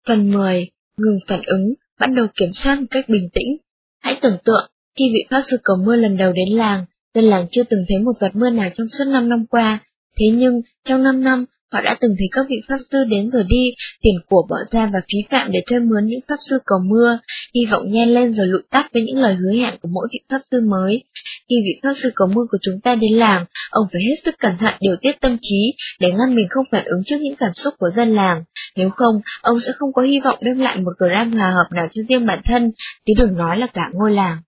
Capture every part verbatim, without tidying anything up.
Phần mười. Ngừng phản ứng, bắt đầu kiểm soát một cách bình tĩnh. Hãy tưởng tượng, khi vị Pháp sư cầu mưa lần đầu đến làng, dân làng chưa từng thấy một giọt mưa nào trong suốt năm năm qua, thế nhưng, trong năm năm, họ đã từng thấy các vị Pháp sư đến rồi đi, tiền của bỏ ra và phí phạm để thuê mướn những Pháp sư cầu mưa, hy vọng nhen lên rồi lụi tắt với những lời hứa hẹn của mỗi vị Pháp sư mới. Khi vị Pháp sư cầu mưa của chúng ta đến làng, ông phải hết sức cẩn thận điều tiết tâm trí để ngăn mình không phản ứng trước những cảm xúc của dân làng, nếu không, ông sẽ không có hy vọng đem lại một gram hòa hợp nào cho riêng bản thân, chứ đừng nói là cả ngôi làng.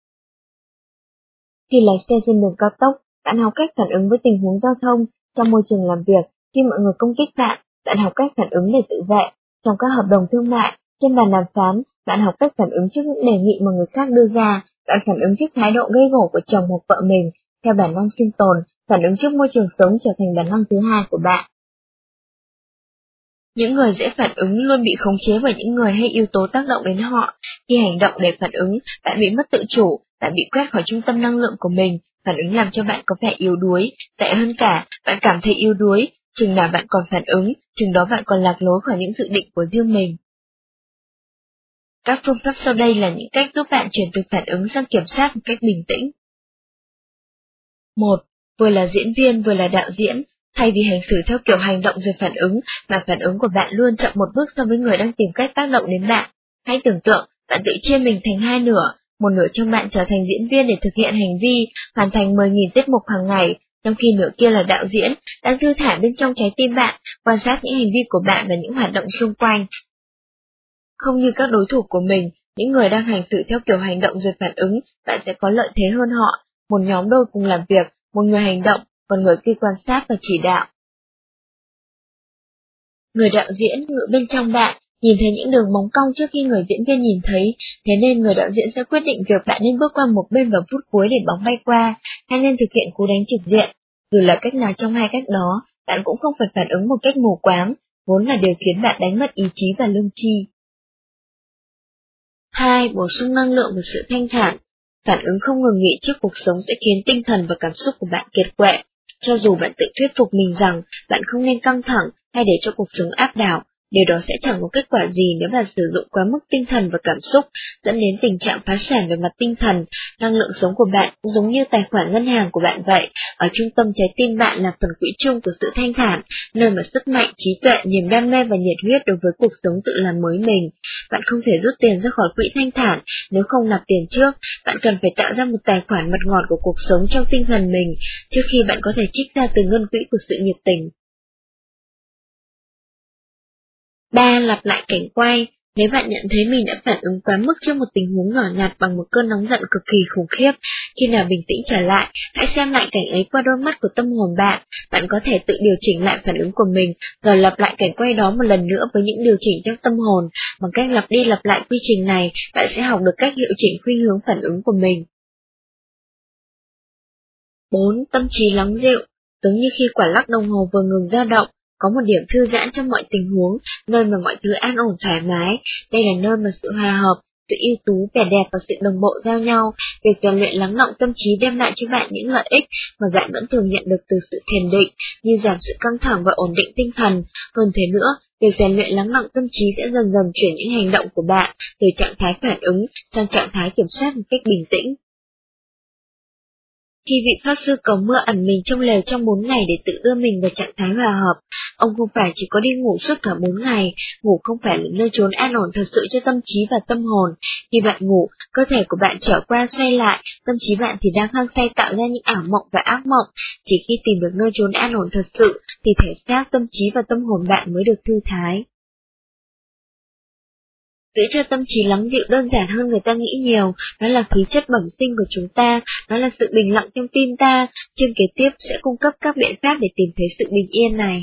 Khi lái xe trên đường cao tốc, bạn học cách phản ứng với tình huống giao thông. Trong môi trường làm việc, khi mọi người công kích bạn, bạn học cách phản ứng để tự vệ. Trong các hợp đồng thương mại, trên bàn đàm phán, bạn học cách phản ứng trước những đề nghị mà người khác đưa ra. Bạn phản ứng trước thái độ gây gổ của chồng hoặc vợ mình. Theo bản năng sinh tồn, phản ứng trước môi trường sống trở thành bản năng thứ hai của bạn. Những người dễ phản ứng luôn bị khống chế bởi những người hay yếu tố tác động đến họ. Khi hành động để phản ứng, bạn bị mất tự chủ, bạn bị quét khỏi trung tâm năng lượng của mình. Phản ứng làm cho bạn có vẻ yếu đuối, tệ hơn cả, bạn cảm thấy yếu đuối, chừng nào bạn còn phản ứng, chừng đó bạn còn lạc lối khỏi những dự định của riêng mình. Các phương pháp sau đây là những cách giúp bạn chuyển từ phản ứng sang kiểm soát một cách bình tĩnh. một. Vừa là diễn viên vừa là đạo diễn, thay vì hành xử theo kiểu hành động rồi phản ứng, mà phản ứng của bạn luôn chậm một bước so với người đang tìm cách tác động đến bạn. Hãy tưởng tượng, bạn tự chia mình thành hai nửa, một nửa trong bạn trở thành diễn viên để thực hiện hành vi, hoàn thành mười nghìn tiết mục hàng ngày, trong khi nửa kia là đạo diễn, đang thư thả bên trong trái tim bạn, quan sát những hành vi của bạn và những hoạt động xung quanh. Không như các đối thủ của mình, những người đang hành xử theo kiểu hành động rồi phản ứng, bạn sẽ có lợi thế hơn họ, một nhóm đôi cùng làm việc, một người hành động, còn người kia quan sát và chỉ đạo. Người đạo diễn ngự bên trong bạn, nhìn thấy những đường móng cong trước khi người diễn viên nhìn thấy, thế nên người đạo diễn sẽ quyết định việc bạn nên bước qua một bên vào phút cuối để bóng bay qua, hay nên thực hiện cú đánh trực diện. Dù là cách nào trong hai cách đó, bạn cũng không phải phản ứng một cách mù quáng, vốn là điều khiến bạn đánh mất ý chí và lương tri. hai. Bổ sung năng lượng và sự thanh thản. Phản ứng không ngừng nghỉ trước cuộc sống sẽ khiến tinh thần và cảm xúc của bạn kiệt quệ. Cho dù bạn tự thuyết phục mình rằng bạn không nên căng thẳng hay để cho cuộc sống áp đảo, điều đó sẽ chẳng có kết quả gì nếu bạn sử dụng quá mức tinh thần và cảm xúc, dẫn đến tình trạng phá sản về mặt tinh thần. Năng lượng sống của bạn cũng giống như tài khoản ngân hàng của bạn vậy, ở trung tâm trái tim bạn là phần quỹ chung của sự thanh thản, nơi mà sức mạnh, trí tuệ, niềm đam mê và nhiệt huyết đối với cuộc sống tự làm mới mình. Bạn không thể rút tiền ra khỏi quỹ thanh thản nếu không nạp tiền trước, bạn cần phải tạo ra một tài khoản mật ngọt của cuộc sống trong tinh thần mình, trước khi bạn có thể trích ra từ ngân quỹ của sự nhiệt tình. ba. Lặp lại cảnh quay. Nếu bạn nhận thấy mình đã phản ứng quá mức trước một tình huống nhỏ nhặt bằng một cơn nóng giận cực kỳ khủng khiếp, khi nào bình tĩnh trở lại, hãy xem lại cảnh ấy qua đôi mắt của tâm hồn bạn. Bạn có thể tự điều chỉnh lại phản ứng của mình, rồi lặp lại cảnh quay đó một lần nữa với những điều chỉnh trong tâm hồn. Bằng cách lặp đi lặp lại quy trình này, bạn sẽ học được cách hiệu chỉnh khuynh hướng phản ứng của mình. bốn. Tâm trí lắng dịu. Giống như khi quả lắc đồng hồ vừa ngừng dao động, có một điểm thư giãn trong mọi tình huống, nơi mà mọi thứ an ổn thoải mái. Đây là nơi mà sự hòa hợp, sự ưu tú, vẻ đẹp và sự đồng bộ giao nhau. Việc rèn luyện lắng đọng tâm trí đem lại cho bạn những lợi ích mà bạn vẫn thường nhận được từ sự thiền định, như giảm sự căng thẳng và ổn định tinh thần. Hơn thế nữa, việc rèn luyện lắng đọng tâm trí sẽ dần dần chuyển những hành động của bạn từ trạng thái phản ứng sang trạng thái kiểm soát một cách bình tĩnh. Khi vị Pháp sư cầu mưa ẩn mình trong lều trong bốn ngày để tự đưa mình vào trạng thái hòa hợp, ông không phải chỉ có đi ngủ suốt cả bốn ngày, ngủ không phải là nơi trốn an ổn thật sự cho tâm trí và tâm hồn. Khi bạn ngủ, cơ thể của bạn trở qua xoay lại, tâm trí bạn thì đang hăng say tạo ra những ảo mộng và ác mộng. Chỉ khi tìm được nơi trốn an ổn thật sự, thì thể xác, tâm trí và tâm hồn bạn mới được thư thái. Giữ cho tâm trí lắng dịu đơn giản hơn người ta nghĩ nhiều, nó là khí chất bẩm sinh của chúng ta, nó là sự bình lặng trong tim ta. Chương kế tiếp sẽ cung cấp các biện pháp để tìm thấy sự bình yên này.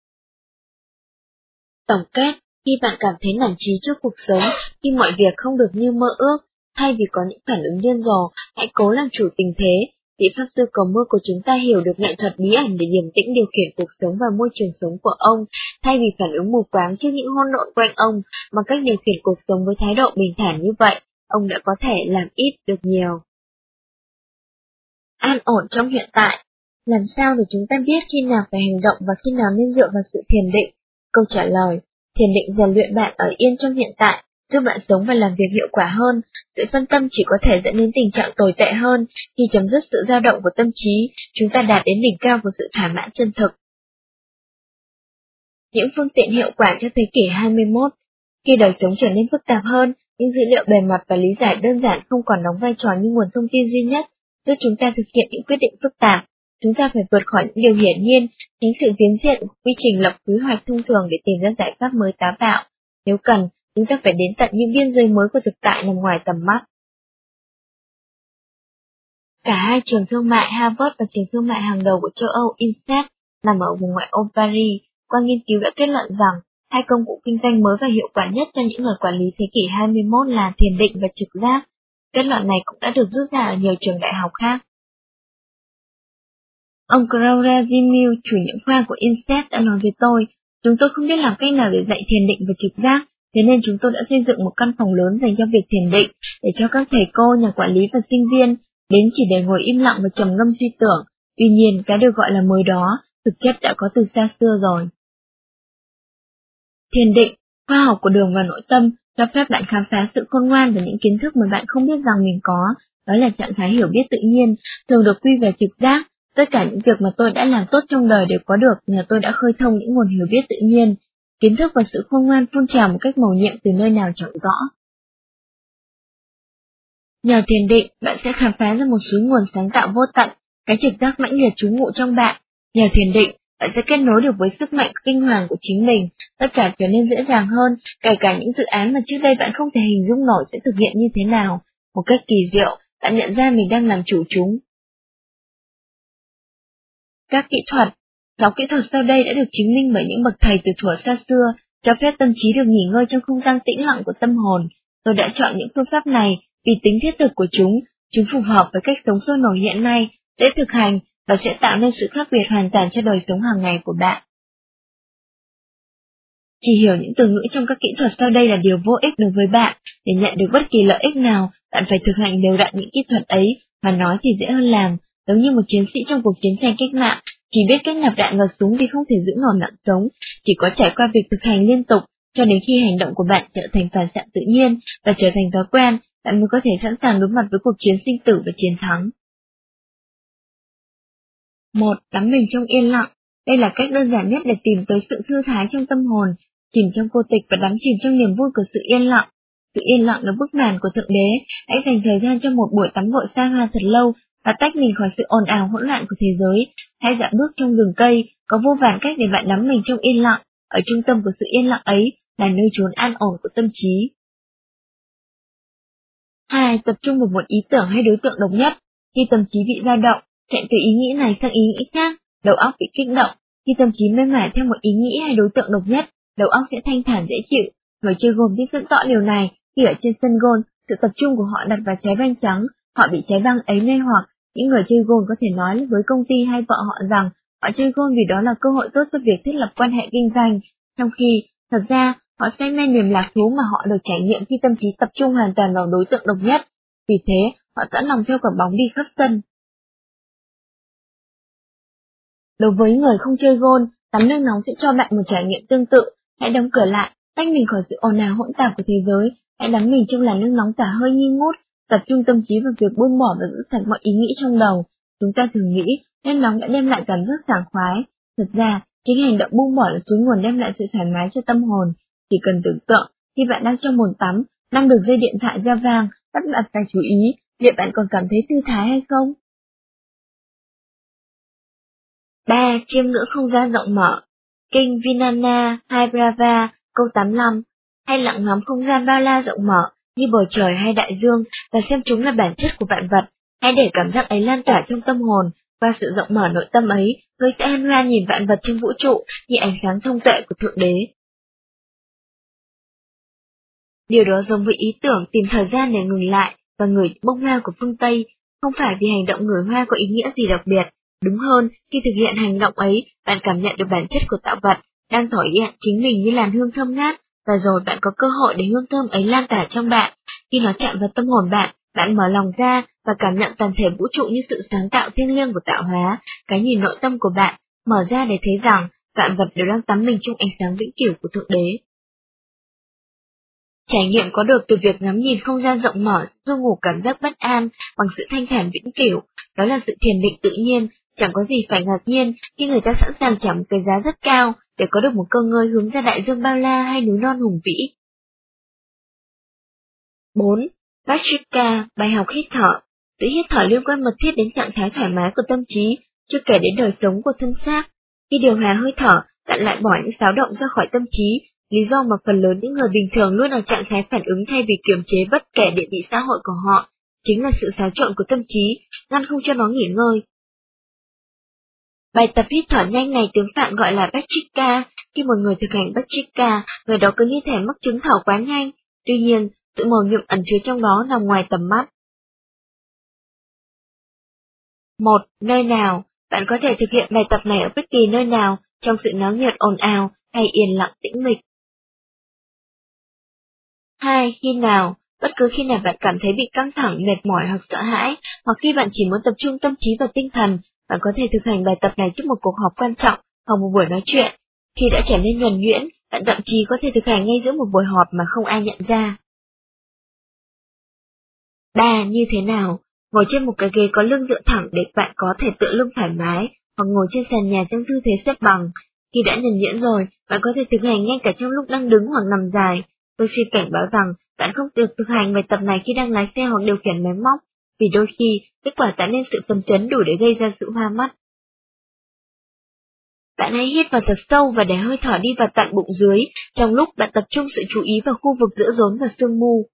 Tổng kết, khi bạn cảm thấy nản chí trước cuộc sống, khi mọi việc không được như mơ ước, thay vì có những phản ứng điên rồ, hãy cố làm chủ tình thế. Vị Pháp sư cầu mưa của chúng ta hiểu được nghệ thuật bí ẩn để điềm tĩnh điều khiển cuộc sống và môi trường sống của ông, thay vì phản ứng mù quáng trước những hỗn độn quanh ông. Bằng cách điều khiển cuộc sống với thái độ bình thản như vậy, ông đã có thể làm ít được nhiều. An ổn trong hiện tại. Làm sao để chúng ta biết khi nào phải hành động và khi nào nên dựa vào sự thiền định? Câu trả lời, Thiền định rèn luyện bạn ở yên trong hiện tại, giúp bạn sống và làm việc hiệu quả hơn. Sự phân tâm chỉ có thể dẫn đến tình trạng tồi tệ hơn. Khi chấm dứt sự dao động của tâm trí, chúng ta đạt đến đỉnh cao của sự thỏa mãn chân thực. Những phương tiện hiệu quả cho thế kỷ hai mươi mốt. Khi đời sống trở nên phức tạp hơn, những dữ liệu bề mặt và lý giải đơn giản không còn đóng vai trò như nguồn thông tin duy nhất, giúp chúng ta thực hiện những quyết định phức tạp. Chúng ta phải vượt khỏi những điều hiển nhiên, tránh sự phiến diện của quy trình lập quy hoạch thông thường để tìm ra giải pháp mới táo bạo. Nếu cần, chúng ta phải đến tận những biên giới mới của thực tại nằm ngoài tầm mắt. Cả hai trường thương mại Harvard và trường thương mại hàng đầu của châu Âu INSEAD nằm ở vùng ngoại ô Paris. Qua nghiên cứu đã kết luận rằng, hai công cụ kinh doanh mới và hiệu quả nhất cho những người quản lý thế kỷ hai mươi mốt là thiền định và trực giác. Kết luận này cũng đã được rút ra ở nhiều trường đại học khác. Ông Claudia Zimil, chủ nhiệm khoa của INSEAD đã nói với tôi, chúng tôi không biết làm cách nào để dạy thiền định và trực giác, thế nên chúng tôi đã xây dựng một căn phòng lớn dành cho việc thiền định, để cho các thầy cô, nhà quản lý và sinh viên đến chỉ để ngồi im lặng và trầm ngâm suy tưởng. Tuy nhiên, cái được gọi là mới đó, thực chất đã có từ xa xưa rồi. Thiền định, khoa học của đường và nội tâm, cho phép bạn khám phá sự khôn ngoan và những kiến thức mà bạn không biết rằng mình có, đó là trạng thái hiểu biết tự nhiên, thường được quy về trực giác. Tất cả những việc mà tôi đã làm tốt trong đời đều có được nhờ tôi đã khơi thông những nguồn hiểu biết tự nhiên. Kiến thức và sự khôn ngoan phun trào một cách mầu nhiệm từ nơi nào chẳng rõ. Nhờ thiền định, bạn sẽ khám phá ra một suối nguồn sáng tạo vô tận, cái trực giác mãnh liệt trú ngụ trong bạn. Nhờ thiền định, bạn sẽ kết nối được với sức mạnh kinh hoàng của chính mình, tất cả trở nên dễ dàng hơn, kể cả những dự án mà trước đây bạn không thể hình dung nổi sẽ thực hiện như thế nào. Một cách kỳ diệu, bạn nhận ra mình đang làm chủ chúng. Các kỹ thuật. Sáu kỹ thuật sau đây đã được chứng minh bởi những bậc thầy từ thuở xa xưa, cho phép tâm trí được nghỉ ngơi trong không gian tĩnh lặng của tâm hồn. Tôi đã chọn những phương pháp này vì tính thiết thực của chúng, chúng phù hợp với cách sống sôi nổi hiện nay, dễ thực hành và sẽ tạo nên sự khác biệt hoàn toàn cho đời sống hàng ngày của bạn. Chỉ hiểu những từ ngữ trong các kỹ thuật sau đây là điều vô ích đối với bạn. Để nhận được bất kỳ lợi ích nào, bạn phải thực hành đều đặn những kỹ thuật ấy, mà nói thì dễ hơn làm, giống như một chiến sĩ trong cuộc chiến tranh cách mạng, chỉ biết cách nạp đạn vào súng thì không thể giữ nổi mạng sống, chỉ có trải qua việc thực hành liên tục, cho đến khi hành động của bạn trở thành phản xạ tự nhiên và trở thành thói quen, bạn mới có thể sẵn sàng đối mặt với cuộc chiến sinh tử và chiến thắng. một. Đắm mình trong yên lặng. Đây là cách đơn giản nhất để tìm tới sự thư thái trong tâm hồn, chìm trong cô tịch và đắm chìm trong niềm vui của sự yên lặng. Sự yên lặng là bức màn của Thượng Đế. Hãy dành thời gian cho một buổi tắm gội xa hoa thật lâu và tách mình khỏi sự ồn ào hỗn loạn của thế giới. Hãy dạo bước trong rừng cây, có vô vàn cách để bạn đắm mình trong yên lặng. Ở trung tâm của sự yên lặng ấy là nơi trốn an ổn của tâm trí. hai. Tập trung vào một ý tưởng hay đối tượng độc nhất. Khi tâm trí bị dao động, chạy từ ý nghĩ này sang ý nghĩ khác, đầu óc bị kích động. Khi tâm trí mê mải theo một ý nghĩ hay đối tượng độc nhất, đầu óc sẽ thanh thản dễ chịu. Người chơi gôn biết rất rõ điều này. Khi ở trên sân gôn, sự tập trung của họ đặt vào trái banh trắng, họ bị trái banh ấy mê hoặc. Những người chơi gôn có thể nói với công ty hay vợ họ rằng họ chơi gôn vì đó là cơ hội tốt cho việc thiết lập quan hệ kinh doanh, trong khi, thật ra, họ say mê niềm lạc thú mà họ được trải nghiệm khi tâm trí tập trung hoàn toàn vào đối tượng độc nhất. Vì thế, họ sẵn lòng theo quả bóng đi khắp sân. Đối với người không chơi gôn, tắm nước nóng sẽ cho bạn một trải nghiệm tương tự. Hãy đóng cửa lại, tách mình khỏi sự ồn ào hỗn tạp của thế giới. Hãy đắm mình trong làn nước nóng xả hơi nghi ngút, tập trung tâm trí vào việc buông bỏ và giữ sạch mọi ý nghĩ trong đầu. Chúng ta thường nghĩ nước nóng đã đem lại cảm giác sảng khoái. Thật ra, chính hành động buông bỏ là suối nguồn đem lại sự thoải mái cho tâm hồn. Chỉ cần tưởng tượng, khi bạn đang trong bồn tắm, năm đường dây điện thoại reo vang, bắt đặt phải chú ý, liệu bạn còn cảm thấy thư thái hay không? ba. Chiêm ngưỡng không gian rộng mở. Kinh Vinana hai Brava, câu tám mươi lăm. Hay lặng ngắm không gian bao la rộng mở, như bầu trời hay đại dương, và xem chúng là bản chất của vạn vật. Hãy để cảm giác ấy lan tỏa trong tâm hồn, qua sự rộng mở nội tâm ấy, ngươi sẽ hân hoan nhìn vạn vật trong vũ trụ như ánh sáng thông tuệ của Thượng Đế. Điều đó giống với ý tưởng tìm thời gian để ngừng lại và ngửi bông hoa của phương Tây, không phải vì hành động ngửi hoa có ý nghĩa gì đặc biệt. Đúng hơn, khi thực hiện hành động ấy, bạn cảm nhận được bản chất của tạo vật, đang tỏ hiện chính mình như làn hương thơm ngát, và rồi bạn có cơ hội để hương thơm ấy lan tỏa trong bạn. Khi nó chạm vào tâm hồn bạn, bạn mở lòng ra và cảm nhận toàn thể vũ trụ như sự sáng tạo thiêng liêng của tạo hóa. Cái nhìn nội tâm của bạn mở ra để thấy rằng vạn vật đều đang tắm mình trong ánh sáng vĩnh cửu của Thượng Đế. Trải nghiệm có được từ việc ngắm nhìn không gian rộng mở du ngủ cảm giác bất an bằng sự thanh thản vĩnh cửu, đó là sự thiền định tự nhiên, chẳng có gì phải ngạc nhiên khi người ta sẵn sàng trả một cái giá rất cao để có được một cơ ngơi hướng ra đại dương bao la hay núi non hùng vĩ. bốn. Bhastrika, bài học hít thở. Sự hít thở liên quan mật thiết đến trạng thái thoải mái của tâm trí, chưa kể đến đời sống của thân xác. Khi điều hòa hơi thở, bạn lại bỏ những xáo động ra khỏi tâm trí, lý do mà phần lớn những người bình thường luôn ở trạng thái phản ứng thay vì kiềm chế bất kể địa vị xã hội của họ, chính là sự xáo trộn của tâm trí, ngăn không cho nó nghỉ ngơi. Bài tập hít thở nhanh này tiếng Phạn gọi là Bhastrika. Khi một người thực hành Bhastrika, người đó cứ như thể mắc chứng thở quá nhanh. Tuy nhiên, sự mầu nhiệm ẩn chứa trong đó nằm ngoài tầm mắt. một. Nơi nào? Bạn có thể thực hiện bài tập này ở bất kỳ nơi nào, trong sự náo nhiệt ồn ào hay yên lặng tĩnh mịch. hai. Khi nào? Bất cứ khi nào bạn cảm thấy bị căng thẳng, mệt mỏi hoặc sợ hãi, hoặc khi bạn chỉ muốn tập trung tâm trí và tinh thần, bạn có thể thực hành bài tập này trước một cuộc họp quan trọng hoặc một buổi nói chuyện. Khi đã trở nên nhuần nhuyễn, bạn thậm chí có thể thực hành ngay giữa một buổi họp mà không ai nhận ra. ba. Như thế nào? Ngồi trên một cái ghế có lưng dựa thẳng để bạn có thể tựa lưng thoải mái, hoặc ngồi trên sàn nhà trong tư thế xếp bằng. Khi đã nhuần nhuyễn rồi, bạn có thể thực hành ngay cả trong lúc đang đứng hoặc nằm dài. Tôi xin cảnh báo rằng bạn không được thực hành bài tập này khi đang lái xe hoặc điều khiển máy móc, vì đôi khi kết quả tạo nên sự phấn chấn đủ để gây ra sự hoa mắt. Bạn hãy hít vào thật sâu và để hơi thở đi vào tận bụng dưới, trong lúc bạn tập trung sự chú ý vào khu vực giữa rốn và sương mu.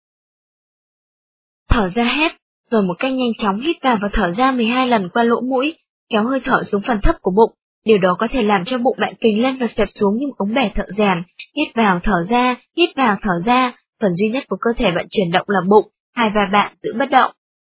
Thở ra hết, rồi một cách nhanh chóng hít vào và thở ra mười hai lần qua lỗ mũi, kéo hơi thở xuống phần thấp của bụng. Điều đó có thể làm cho bụng bạn phình lên và xẹp xuống như một ống bể thợ rèn. Hít vào thở ra, hít vào thở ra, phần duy nhất của cơ thể bạn chuyển động là bụng, hai vai bạn giữ bất động.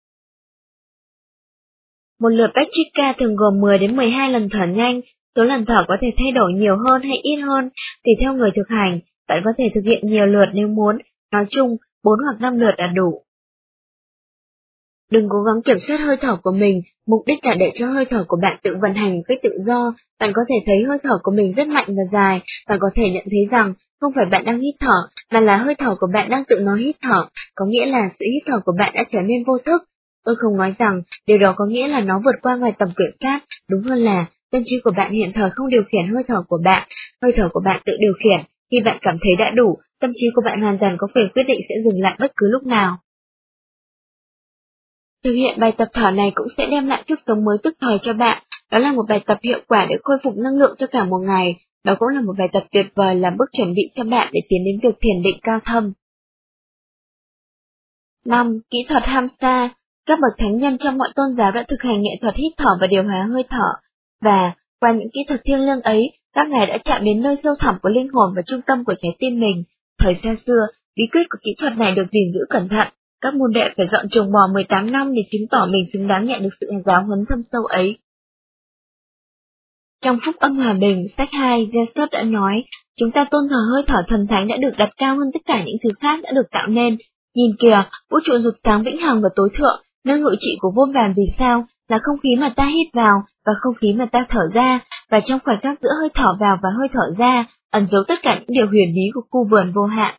Một lượt Bhastrika thường gồm mười đến mười hai lần thở nhanh, số lần thở có thể thay đổi nhiều hơn hay ít hơn, tùy theo người thực hành, bạn có thể thực hiện nhiều lượt nếu muốn, nói chung, bốn hoặc năm lượt là đủ. Đừng cố gắng kiểm soát hơi thở của mình, mục đích là để cho hơi thở của bạn tự vận hành một cách tự do. Bạn có thể thấy hơi thở của mình rất mạnh và dài, bạn có thể nhận thấy rằng không phải bạn đang hít thở, mà là hơi thở của bạn đang tự nó hít thở, có nghĩa là sự hít thở của bạn đã trở nên vô thức. Tôi không nói rằng điều đó có nghĩa là nó vượt qua ngoài tầm kiểm soát, đúng hơn là tâm trí của bạn hiện thời không điều khiển hơi thở của bạn, hơi thở của bạn tự điều khiển. Khi bạn cảm thấy đã đủ, tâm trí của bạn hoàn toàn có quyền quyết định sẽ dừng lại bất cứ lúc nào. Thực hiện bài tập thở này cũng sẽ đem lại sức sống mới tức thời cho bạn, đó là một bài tập hiệu quả để khôi phục năng lượng cho cả một ngày, đó cũng là một bài tập tuyệt vời làm bước chuẩn bị cho bạn để tiến đến việc thiền định cao thâm. năm. Kỹ thuật Hamsa. Các bậc thánh nhân trong mọi tôn giáo đã thực hành nghệ thuật hít thở và điều hòa hơi thở, và qua những kỹ thuật thiêng liêng ấy, các ngài đã chạm đến nơi sâu thẳm của linh hồn và trung tâm của trái tim mình. Thời xa xưa, bí quyết của kỹ thuật này được gìn giữ cẩn thận. Các môn đệ phải dọn chuồng bò mười tám năm để chứng tỏ mình xứng đáng nhận được sự giáo huấn thâm sâu ấy. Trong Phúc Âm Hòa Bình, sách hai, Jesus đã nói, chúng ta tôn thờ hơi thở thần thánh đã được đặt cao hơn tất cả những thứ khác đã được tạo nên. Nhìn kìa, vũ trụ rực sáng vĩnh hằng và tối thượng, nơi ngự trị của vô vàn vì sao, là không khí mà ta hít vào và không khí mà ta thở ra, và trong khoảnh khắc giữa hơi thở vào và hơi thở ra, ẩn giấu tất cả những điều huyền bí của khu vườn vô hạn.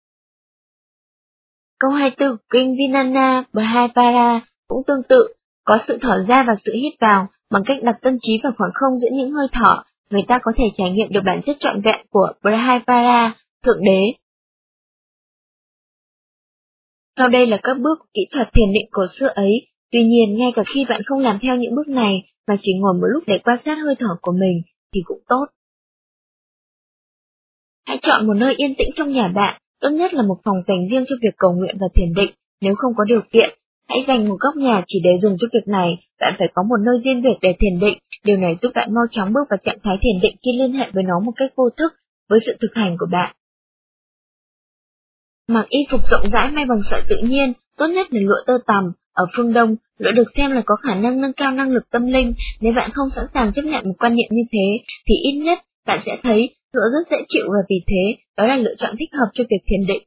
Câu hai mươi tư kinh Vinana Bhayapara cũng tương tự, có sự thở ra và sự hít vào, bằng cách đặt tâm trí vào khoảng không giữa những hơi thở, người ta có thể trải nghiệm được bản chất trọn vẹn của Bhayapara, Thượng Đế. Sau đây là các bước của kỹ thuật thiền định cổ xưa ấy, tuy nhiên ngay cả khi bạn không làm theo những bước này, mà chỉ ngồi một lúc để quan sát hơi thở của mình, thì cũng tốt. Hãy chọn một nơi yên tĩnh trong nhà bạn, tốt nhất là một phòng dành riêng cho việc cầu nguyện và thiền định, nếu không có điều kiện. Hãy dành một góc nhà chỉ để dùng cho việc này, bạn phải có một nơi riêng biệt để thiền định, điều này giúp bạn mau chóng bước vào trạng thái thiền định khi liên hệ với nó một cách vô thức, với sự thực hành của bạn. Mặc y phục rộng rãi may bằng sợi tự nhiên, tốt nhất là lụa tơ tằm. Ở phương Đông, lụa được xem là có khả năng nâng cao năng lực tâm linh, nếu bạn không sẵn sàng chấp nhận một quan niệm như thế, thì ít nhất bạn sẽ thấy lụa rất dễ chịu và vì thế, đó là lựa chọn thích hợp cho việc thiền định.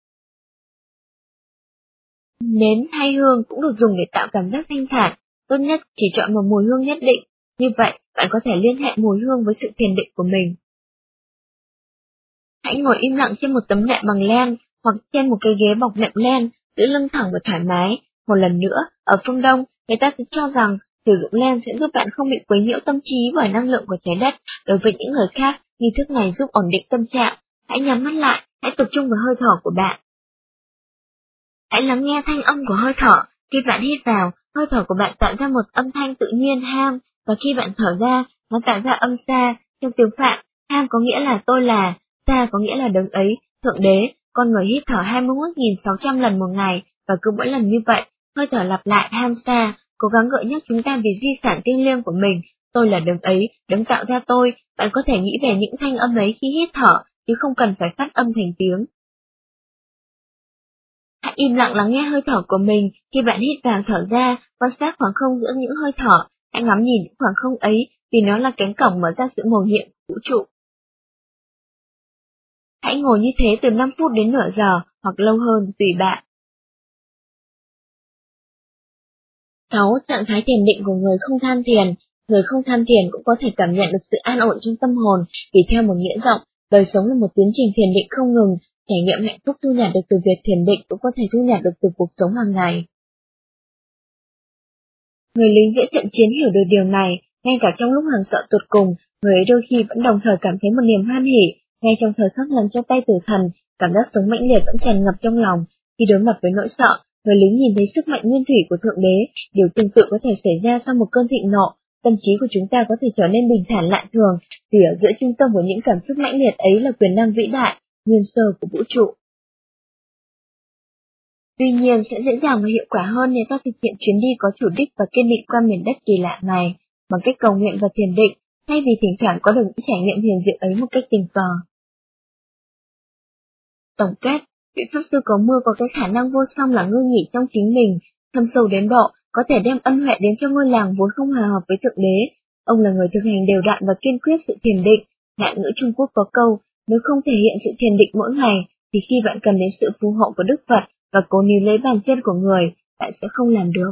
Nến hay hương cũng được dùng để tạo cảm giác thanh thản, tốt nhất chỉ chọn một mùi hương nhất định, như vậy bạn có thể liên hệ mùi hương với sự thiền định của mình. Hãy ngồi im lặng trên một tấm nệm bằng len, hoặc trên một cái ghế bọc nệm len, giữ lưng thẳng và thoải mái. Một lần nữa, ở phương Đông, người ta sẽ cho rằng sử dụng len sẽ giúp bạn không bị quấy nhiễu tâm trí bởi năng lượng của trái đất. Đối với những người khác, nghi thức này giúp ổn định tâm trạng. Hãy nhắm mắt lại, hãy tập trung vào hơi thở của bạn. Hãy lắng nghe thanh âm của hơi thở. Khi bạn hít vào, hơi thở của bạn tạo ra một âm thanh tự nhiên ham, và khi bạn thở ra, nó tạo ra âm sa. Trong tiếng Phạn, ham có nghĩa là tôi là, sa có nghĩa là đấng ấy, thượng đế. Con người hít thở hai mươi mốt nghìn sáu trăm lần một ngày, và cứ mỗi lần như vậy, hơi thở lặp lại ham sa, cố gắng gợi nhắc chúng ta về di sản thiêng liêng của mình. Tôi là đấng ấy, đấng tạo ra tôi. Bạn có thể nghĩ về những thanh âm ấy khi hít thở, chứ không cần phải phát âm thành tiếng. Hãy im lặng lắng nghe hơi thở của mình. Khi bạn hít vào thở ra, quan sát khoảng không giữa những hơi thở. Hãy ngắm nhìn những khoảng không ấy, vì nó là cánh cổng mở ra sự mầu nhiệm của vũ trụ. Hãy ngồi như thế từ năm phút đến nửa giờ, hoặc lâu hơn, tùy bạn. sáu. Trạng thái thiền định của người không tham thiền. Người không tham thiền cũng có thể cảm nhận được sự an ổn trong tâm hồn, vì theo một nghĩa rộng, đời sống là một tiến trình thiền định không ngừng. Trải nghiệm hạnh phúc thu nhặt được từ việc thiền định cũng có thể thu nhặt được từ cuộc sống hàng ngày. Người lính dễ chậm chiến hiểu được điều này, ngay cả trong lúc hoảng sợ tột cùng, người ấy đôi khi vẫn đồng thời cảm thấy một niềm hoan hỉ, ngay trong thời khắc nằm trong tay tử thần, cảm giác sống mãnh liệt vẫn tràn ngập trong lòng. Khi đối mặt với nỗi sợ, người lính nhìn thấy sức mạnh nguyên thủy của Thượng Đế. Điều tương tự có thể xảy ra sau một cơn thịnh nộ, tâm trí của chúng ta có thể trở nên bình thản lạ thường, vì ở giữa trung tâm của những cảm xúc mãnh liệt ấy là quyền năng vĩ đại, nguyên sơ của vũ trụ. Tuy nhiên, sẽ dễ dàng và hiệu quả hơn nếu ta thực hiện chuyến đi có chủ đích và kiên định qua miền đất kỳ lạ này, bằng cách cầu nguyện và thiền định, thay vì thỉnh thoảng có được những trải nghiệm huyền diệu ấy một cách tình cờ. Tổng kết, vị Pháp Sư Cầu Mưa có cái khả năng vô song là ngơi nghỉ trong chính mình, thâm sâu đến độ, có thể đem ân huệ đến cho ngôi làng vốn không hòa hợp với Thượng Đế. Ông là người thực hành đều đặn và kiên quyết sự thiền định. Ngạn ngữ Trung Quốc có câu, nếu không thể hiện sự thiền định mỗi ngày, thì khi bạn cần đến sự phù hộ của Đức Phật và cố níu lấy bàn chân của người, bạn sẽ không làm được.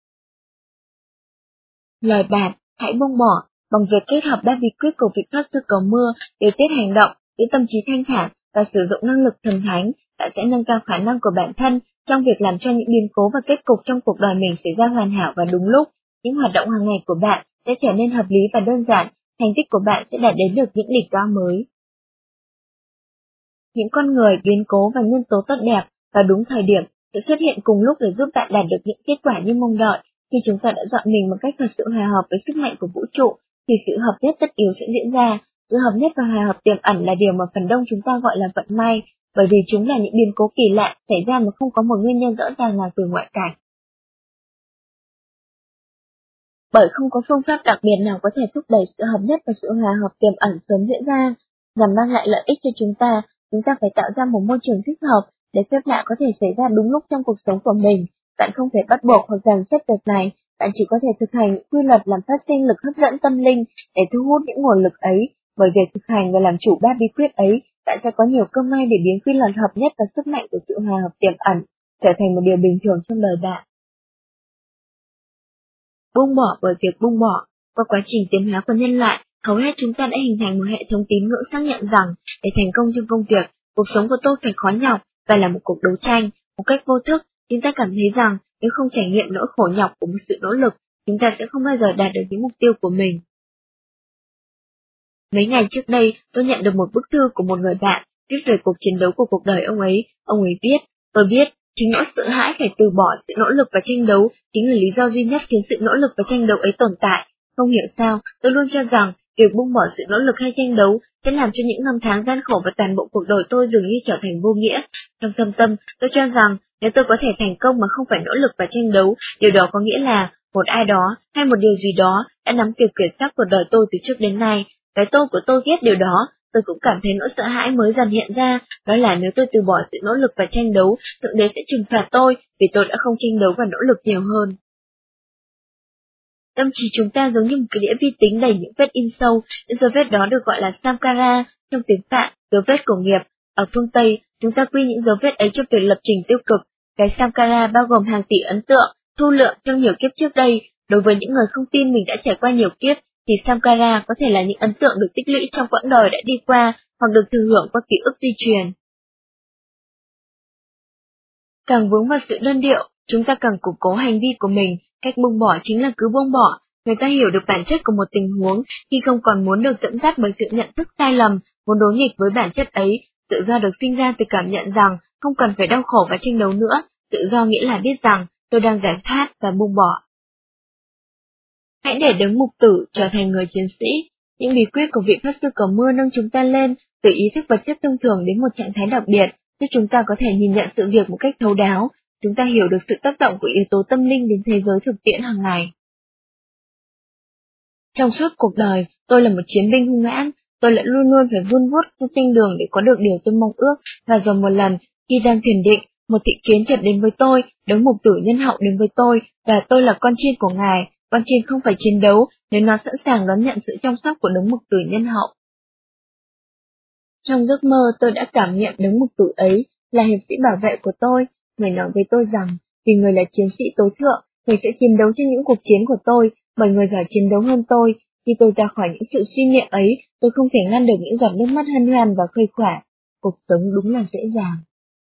Lời bạt, hãy buông bỏ, bằng việc kết hợp ba bí quyết của vị Pháp Sư Cầu Mưa, điều tiết hành động, giữ tâm trí thanh thản và sử dụng năng lực thần thánh, bạn sẽ nâng cao khả năng của bản thân trong việc làm cho những biến cố và kết cục trong cuộc đời mình xảy ra hoàn hảo và đúng lúc. Những hoạt động hàng ngày của bạn sẽ trở nên hợp lý và đơn giản, thành tích của bạn sẽ đạt đến được những đỉnh cao mới. Những con người, biến cố và nhân tố tốt đẹp và đúng thời điểm sẽ xuất hiện cùng lúc để giúp bạn đạt được những kết quả như mong đợi. Khi chúng ta đã dọn mình một cách thật sự hòa hợp với sức mạnh của vũ trụ, thì sự hợp nhất tất yếu sẽ diễn ra. Sự hợp nhất và hòa hợp tiềm ẩn là điều mà phần đông chúng ta gọi là vận may, bởi vì chúng là những biến cố kỳ lạ xảy ra mà không có một nguyên nhân rõ ràng nào từ ngoại cảnh. Bởi không có phương pháp đặc biệt nào có thể thúc đẩy sự hợp nhất và sự hòa hợp tiềm ẩn sớm diễn ra, nhằm mang lại lợi ích cho chúng ta, chúng ta phải tạo ra một môi trường thích hợp để phép lạ có thể xảy ra đúng lúc trong cuộc sống của mình. Bạn không thể bắt buộc hoặc dàn xếp việc này, bạn chỉ có thể thực hành những quy luật làm phát sinh lực hấp dẫn tâm linh để thu hút những nguồn lực ấy. Bởi việc thực hành và làm chủ ba bí quyết ấy, bạn sẽ có nhiều cơ may để biến quy luật hợp nhất và sức mạnh của sự hòa hợp tiềm ẩn trở thành một điều bình thường trong đời bạn. Buông bỏ. Bởi việc buông bỏ, qua quá trình tiến hóa của nhân loại, hầu hết chúng ta đã hình thành một hệ thống tín ngưỡng xác nhận rằng, để thành công trong công việc, cuộc sống của tôi phải khó nhọc và là một cuộc đấu tranh. Một cách vô thức, chúng ta cảm thấy rằng nếu không trải nghiệm nỗi khổ nhọc của một sự nỗ lực, chúng ta sẽ không bao giờ đạt được những mục tiêu của mình. Mấy ngày trước đây, tôi nhận được một bức thư của một người bạn, viết về cuộc chiến đấu của cuộc đời ông ấy. Ông ấy viết, tôi biết, chính nỗi sợ hãi phải từ bỏ sự nỗ lực và tranh đấu chính là lý do duy nhất khiến sự nỗ lực và tranh đấu ấy tồn tại. Không hiểu sao, tôi luôn cho rằng, việc buông bỏ sự nỗ lực hay tranh đấu sẽ làm cho những năm tháng gian khổ và toàn bộ cuộc đời tôi dường như trở thành vô nghĩa. Trong thâm tâm, tôi cho rằng, nếu tôi có thể thành công mà không phải nỗ lực và tranh đấu, điều đó có nghĩa là, một ai đó, hay một điều gì đó, đã nắm quyền kiểm soát cuộc đời tôi từ trước đến nay. Cái tôi của tôi ghét điều đó, tôi cũng cảm thấy nỗi sợ hãi mới dần hiện ra, đó là nếu tôi từ bỏ sự nỗ lực và tranh đấu, Thượng Đế sẽ trừng phạt tôi, vì tôi đã không tranh đấu và nỗ lực nhiều hơn. Tâm trí chúng ta giống như một cái đĩa vi tính đầy những vết in sâu, những dấu vết đó được gọi là samkara, trong tiếng Phạn, dấu vết của nghiệp. Ở phương Tây, chúng ta quy những dấu vết ấy cho việc lập trình tiêu cực. Cái samkara bao gồm hàng tỷ ấn tượng, thu lượm trong nhiều kiếp trước đây. Đối với những người không tin mình đã trải qua nhiều kiếp, thì samkara có thể là những ấn tượng được tích lũy trong quãng đời đã đi qua, hoặc được thừa hưởng qua ký ức di truyền. Càng vướng vào sự đơn điệu, chúng ta càng củng cố hành vi của mình, cách buông bỏ chính là cứ buông bỏ. Người ta hiểu được bản chất của một tình huống khi không còn muốn được dẫn dắt bởi sự nhận thức sai lầm, muốn đối nghịch với bản chất ấy. Tự do được sinh ra từ cảm nhận rằng không cần phải đau khổ và tranh đấu nữa. Tự do nghĩa là biết rằng tôi đang giải thoát và buông bỏ. Hãy để đấng mục tử trở thành người chiến sĩ. Những bí quyết của vị pháp sư cầu mưa nâng chúng ta lên từ ý thức vật chất thông thường đến một trạng thái đặc biệt, giúp chúng ta có thể nhìn nhận sự việc một cách thấu đáo. Chúng ta hiểu được sự tác động của yếu tố tâm linh đến thế giới thực tiễn hàng ngày. Trong suốt cuộc đời, tôi là một chiến binh hung hãn. Tôi lại luôn luôn phải vun vút trên tranh đường để có được điều tôi mong ước. Và rồi một lần, khi đang thiền định, một thị kiến chợt đến với tôi, đấng mục tử nhân hậu đến với tôi, và tôi là con chiên của ngài. Con chiên không phải chiến đấu nếu nó sẵn sàng đón nhận sự chăm sóc của đấng mục tử nhân hậu. Trong giấc mơ, tôi đã cảm nhận đấng mục tử ấy là hiệp sĩ bảo vệ của tôi. Người nói với tôi rằng, vì người là chiến sĩ tối thượng, người sẽ chiến đấu trong những cuộc chiến của tôi, bởi người giỏi chiến đấu hơn tôi. Khi tôi ra khỏi những sự suy niệm ấy, tôi không thể ngăn được những giọt nước mắt hân hoan và khơi khỏa. Cuộc sống đúng là dễ dàng.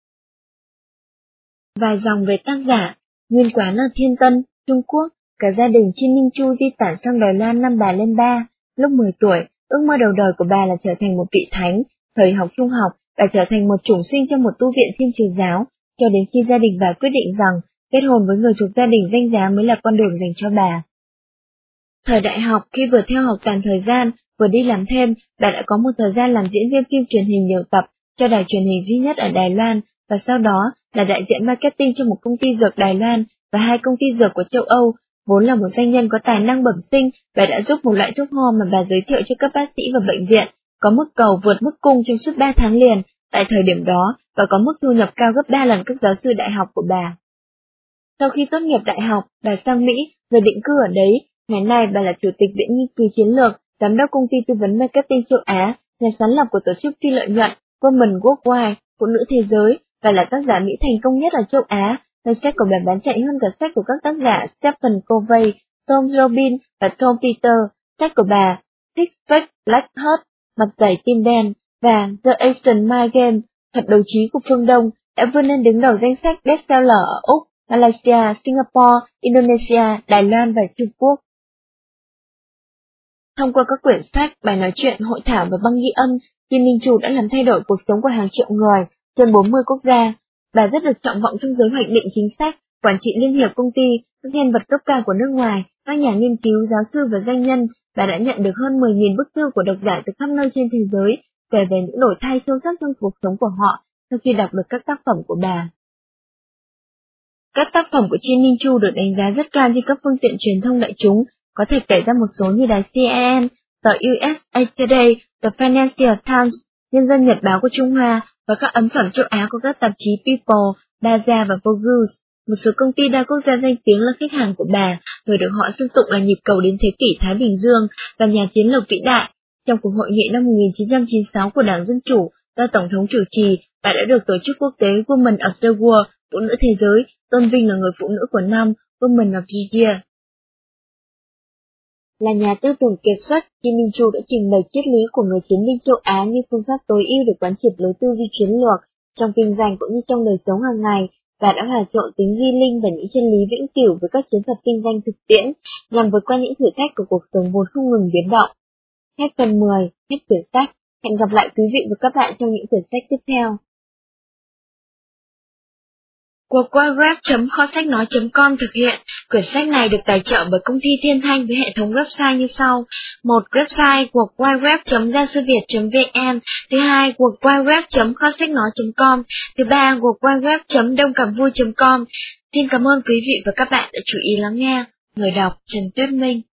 Vài dòng về tác giả. Nguyên quán ở Thiên Tân, Trung Quốc. Cả gia đình Chiên Ninh Chu di tản sang Đài Loan năm bà lên ba. Lúc mười tuổi, ước mơ đầu đời của bà là trở thành một vị thánh. Thời học trung học, bà trở thành một chủng sinh trong một tu viện Thiên Chúa giáo, cho đến khi gia đình bà quyết định rằng kết hôn với người thuộc gia đình danh giá mới là con đường dành cho bà. Thời đại học, khi vừa theo học toàn thời gian, vừa đi làm thêm, bà đã có một thời gian làm diễn viên phim truyền hình nhiều tập cho đài truyền hình duy nhất ở Đài Loan, và sau đó là đại diện marketing cho một công ty dược Đài Loan và hai công ty dược của châu Âu. Vốn là một doanh nhân có tài năng bẩm sinh, bà đã giúp một loại thuốc ho mà bà giới thiệu cho các bác sĩ và bệnh viện có mức cầu vượt mức cung trong suốt ba tháng liền. Tại thời điểm đó, bà có mức thu nhập cao gấp ba lần các giáo sư đại học của bà. Sau khi tốt nghiệp đại học, bà sang Mỹ, rồi định cư ở đấy. Ngày nay, bà là chủ tịch Viện Nghiên cứu Chiến lược, giám đốc công ty tư vấn marketing châu Á, nhà sáng lập của tổ chức phi lợi nhuận Women Worldwide, Phụ nữ thế giới, và là tác giả Mỹ thành công nhất ở châu Á. Danh sách của bà bán chạy hơn cả sách của các tác giả Stephen Covey, Tom Robbins và Tom Peter. Sách của bà Six Pack Black Heart, Mặt dày tim đen, và The Asian Mind Game, Thật đấu trí của phương Đông, đã vươn lên đứng đầu danh sách bestseller ở Úc, Malaysia, Singapore, Indonesia, Đài Loan và Trung Quốc. Thông qua các quyển sách, bài nói chuyện, hội thảo và băng ghi âm, Chiên Ninh Chu đã làm thay đổi cuộc sống của hàng triệu người trên bốn mươi quốc gia. Bà rất được trọng vọng trong giới hoạch định chính sách, quản trị liên hiệp công ty, các nhân vật cấp cao của nước ngoài, các nhà nghiên cứu, giáo sư và doanh nhân. Bà đã nhận được hơn mười nghìn bức thư của độc giả từ khắp nơi trên thế giới, kể về những đổi thay sâu sắc trong cuộc sống của họ sau khi đọc được các tác phẩm của bà. Các tác phẩm của Chiên Ninh Chu được đánh giá rất cao trên các phương tiện truyền thông đại chúng, có thể kể ra một số như đài C N N, tờ U S A Today, tờ Financial Times, Nhân dân Nhật báo của Trung Hoa và các ấn phẩm châu Á của các tạp chí People, Bazaar và Vogue. Một số công ty đa quốc gia danh tiếng là khách hàng của bà, người được họ xưng tụng là nhịp cầu đến thế kỷ Thái Bình Dương và nhà chiến lược vĩ đại. Trong cuộc hội nghị năm một nghìn chín trăm chín mươi sáu của Đảng Dân Chủ do Tổng thống chủ trì, bà đã được tổ chức quốc tế Women of the World, Phụ nữ thế giới, tôn vinh là người phụ nữ của năm, Women of the Year. Là nhà tư tưởng kiệt xuất, Chiên Ninh Chu đã trình bày triết lý của người chiến binh châu Á như phương pháp tối ưu để quán triệt lối tư duy chiến lược trong kinh doanh cũng như trong đời sống hàng ngày, và đã hòa trộn tính duy linh và những chân lý vĩnh cửu với các chiến thuật kinh doanh thực tiễn, nhằm vượt qua những thử thách của cuộc sống vốn không ngừng biến động. Hết phần mười, hết quyển sách. Hẹn gặp lại quý vị và các bạn trong những quyển sách tiếp theo. World Wide Web chấm kho sách nói chấm com thực hiện. Quyển sách này được tài trợ bởi công ty Thiên Thanh với hệ thống website như sau. Một, website world wide web chấm gia sư việt chấm vn. Thứ hai, world wide web chấm kho sách nói chấm com. Thứ ba, world wide web chấm đông cảm vui chấm com. Xin cảm ơn quý vị và các bạn đã chú ý lắng nghe. Người đọc Trần Tuyết Minh.